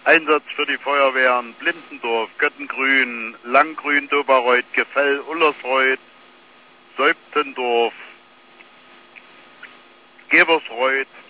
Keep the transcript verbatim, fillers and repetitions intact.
Einsatz für die Feuerwehren Blindendorf, Göttengrün, Langgrün, Doberreuth, Gefell, Ullersreuth, Seuptendorf, Gebersreuth,